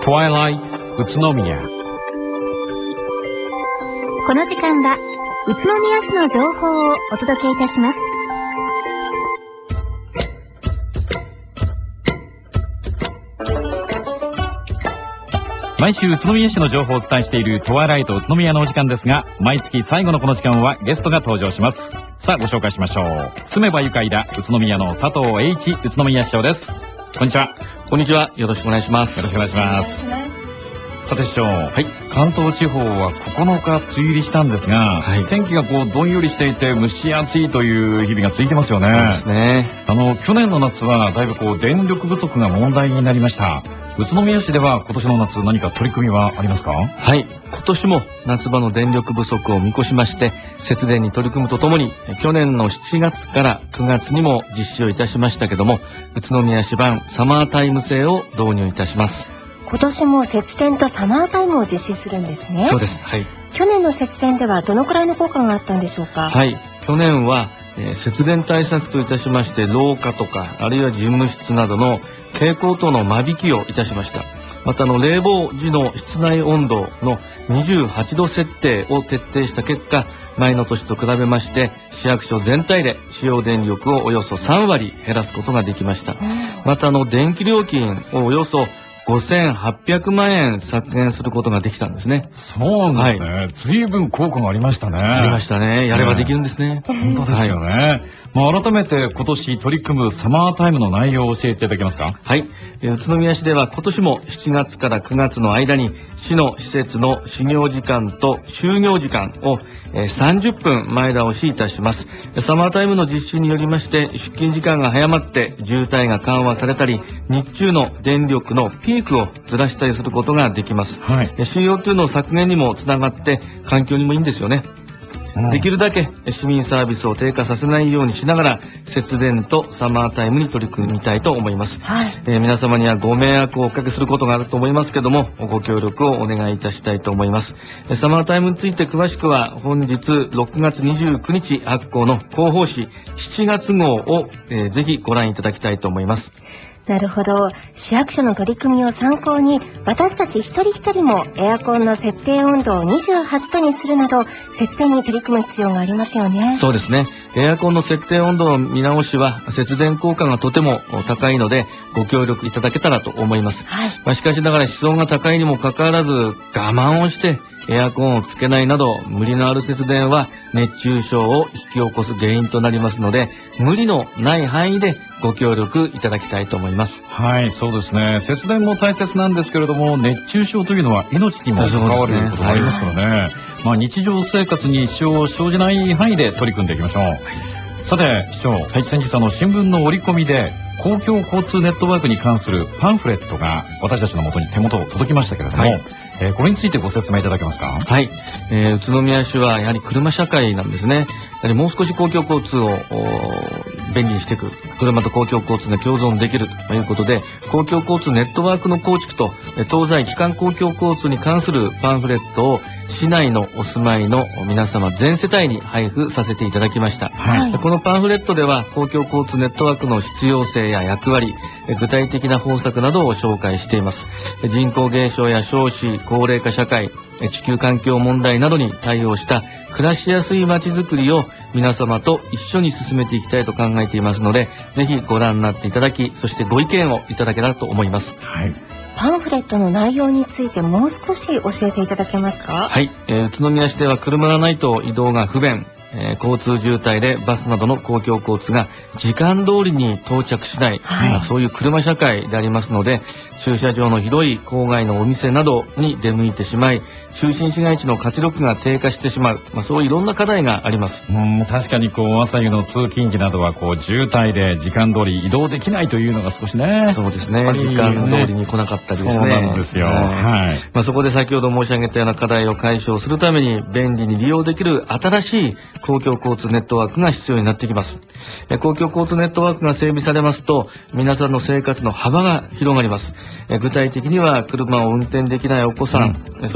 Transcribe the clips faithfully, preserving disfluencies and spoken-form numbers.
トワイライト宇都宮。 この時間は宇都宮市の情報をお届けいたします。 毎週宇都宮市の情報をお伝えしているトワイライト宇都宮のお時間ですが、毎月最後のこの時間はゲストが登場します。さあご紹介しましょう。住めば愉快だ宇都宮の佐藤栄一宇都宮市長です。こんにちは。 こんにちは。よろしくお願いします。 よろしくお願いします。さて市長、はい、関東地方はここのか梅雨入りしたんですが、はい、天気がこうどんよりしていて蒸し暑いという日々が続いてますよね。 そうですね。 あの去年の夏はだいぶこう電力不足が問題になりました。宇都宮市では今年の夏何か取り組みはありますか？ はい、今年も夏場の電力不足を見越しまして節電に取り組むとともに、去年のしちがつからくがつにも実施をいたしましたけども、宇都宮市版サマータイム制を導入いたします。 今年も節電とサマータイムを実施するんですね。 そうです。はい。 去年の節電ではどのくらいの効果があったんでしょうか？ はい、去年は、えー、節電対策といたしまして廊下とかあるいは事務室などの蛍光灯の間引きをいたしました。またあの冷房時の室内温度のにじゅうはちど設定を徹底した結果、前の年と比べまして市役所全体で使用電力をおよそさんわり減らすことができました。またあの電気料金をおよそごせんはっぴゃくまんえん削減することができたんですね。 そうなんですね。はい、随分効果がありましたね。 ありましたね。やればできるんですね。 うん、本当ですよね。はい、まあ、改めて今年取り組むサマータイムの内容を教えていただけますか？ はい、えー、宇都宮市では今年もしちがつからくがつの間に市の施設の始業時間と終業時間を、えー、さんじゅっぷん前倒しいたします。サマータイムの実施によりまして出勤時間が早まって渋滞が緩和されたり、日中の電力のピークをずらしたりすることができます。はい、シーオーツー の削減にもつながって環境にもいいんですよね。うん、できるだけ市民サービスを低下させないようにしながら節電とサマータイムに取り組みたいと思います。はい、えー、皆様にはご迷惑をおかけすることがあると思いますけども、ご協力をお願いいたしたいと思います。サマータイムについて詳しくは本日ろくがつにじゅうくにち発行の広報誌しちがつ号を、えー、ぜひご覧いただきたいと思います。 なるほど。市役所の取り組みを参考に、私たち一人一人もエアコンの設定温度をにじゅうはちどにするなど、節電に取り組む必要がありますよね。 そうですね。エアコンの設定温度の見直しは節電効果がとても高いので、ご協力いただけたらと思います。はい、まあ、しかしながら室温が高いにもかかわらず我慢をしてエアコンをつけないなど無理のある節電は熱中症を引き起こす原因となりますので、無理のない範囲でご協力いただきたいと思います。 はい、そうですね。節電も大切なんですけれども、熱中症というのは命にも関わることがありますからね。はい、まあ、日常生活に支障を生じない範囲で取り組んでいきましょう。はい、さて市長、はい、先日あの新聞の折り込みで公共交通ネットワークに関するパンフレットが私たちの元に手元を届きましたけれども、はい、えー、これについてご説明いただけますか？ はい、えー、宇都宮市はやはり車社会なんですね。やはりもう少し公共交通を便利にしていく、車と公共交通が共存できるということで、公共交通ネットワークの構築と東西基幹公共交通に関するパンフレットを市内のお住まいの皆様全世帯に配布させていただきました。はい、このパンフレットでは公共交通ネットワークの必要性や役割、具体的な方策などを紹介しています。人口減少や少子高齢化社会、地球環境問題などに対応した暮らしやすい街づくりを皆様と一緒に進めていきたいと考えていますので、ぜひご覧になっていただき、そしてご意見をいただけたらと思います。 はい、 パンフレットの内容についてもう少し教えていただけますか？ はい、えー、宇都宮市では車がないと移動が不便、えー、交通渋滞でバスなどの公共交通が時間通りに到着しない、はい、そういう車社会でありますので、駐車場の広い郊外のお店などに出向いてしまい、中心市街地の活力が低下してしまう、まあ、そういういろんな課題があります。 うん、確かにこう朝夕の通勤時などはこう渋滞で時間通り移動できないというのが少しね。 そうですね。時間通りに来なかったりですね。 そうなんですよ。はい。 まあ、そこで先ほど申し上げたような課題を解消するために便利に利用できる新しい公共交通ネットワークが必要になってきます。公共交通ネットワークが整備されますと、皆さんの生活の幅が広がります。具体的には車を運転できないお子さん、うん、そして高齢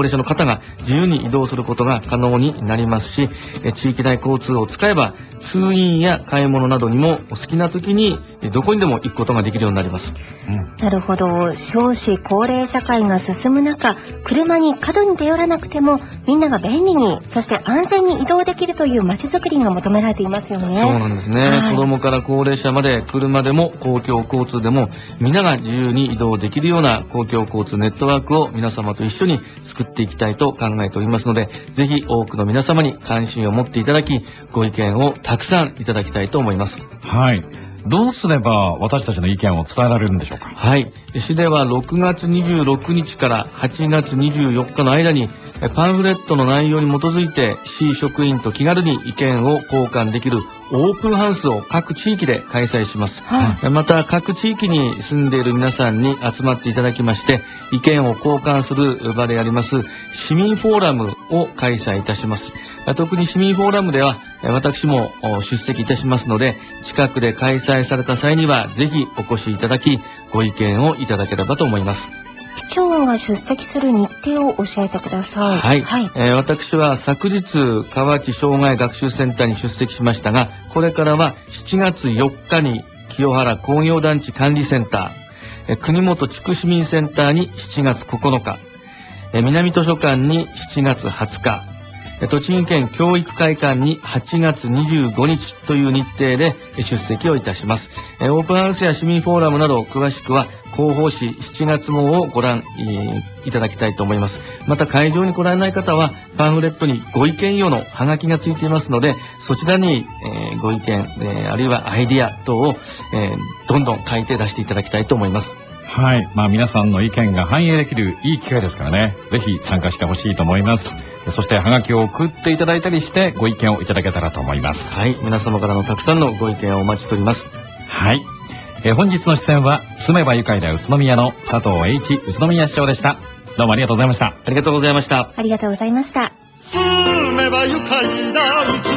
齢者の方が自由に移動することが可能になりますし、え地域内交通を使えば通院や買い物などにもお好きな時にどこにでも行くことができるようになります。 うん、なるほど。少子高齢社会が進む中、車に過度に頼らなくてもみんなが便利に、そして安全に移動できるという街づくりが求められていますよね。 そうなんですね、はい、子供から高齢者まで車でも公共交通でもみんなが自由に移動できるような公共交通ネットワークを皆様と一緒に作っていきたいと考えておりますので、ぜひ多くの皆様に関心を持っていただき、ご意見をたくさんいただきたいと思います。 はい。どうすれば私たちの意見を伝えられるんでしょうか。 はい。市ではろくがつにじゅうろくにちからはちがつにじゅうよっかの間にパンフレットの内容に基づいて市職員と気軽に意見を交換できるオープンハウスを各地域で開催します。はい、また各地域に住んでいる皆さんに集まっていただきまして意見を交換する場であります市民フォーラムを開催いたします。特に市民フォーラムでは私も出席いたしますので、近くで開催された際にはぜひお越しいただきご意見をいただければと思います。 市長が出席する日程を教えてください。 はい、はい、えー、私は昨日河内障害学習センターに出席しましたが、これからはしちがつよっかに清原工業団地管理センター、えー、国本地区市民センターにしちがつここのか、えー、南図書館にしちがつはつか、栃木県教育会館にはちがつにじゅうごにちという日程で出席をいたします。オープンハウスや市民フォーラムなど詳しくは広報誌しちがつ号をご覧いただきたいと思います。また会場に来られない方はパンフレットにご意見用のハガキがついていますので、そちらに、えー、ご意見、えー、あるいはアイディア等を、えー、どんどん書いて出していただきたいと思います。 はい。まあ皆さんの意見が反映できるいい機会ですからね。ぜひ参加してほしいと思います。そしてハガキを送っていただいたりしてご意見をいただけたらと思います。 はい。皆様からのたくさんのご意見をお待ちしております。 はい。えー、本日の出演は住めば愉快な宇都宮の佐藤栄一宇都宮市長でした。どうもありがとうございました。 ありがとうございました。 ありがとうございました。 住めば愉快な宇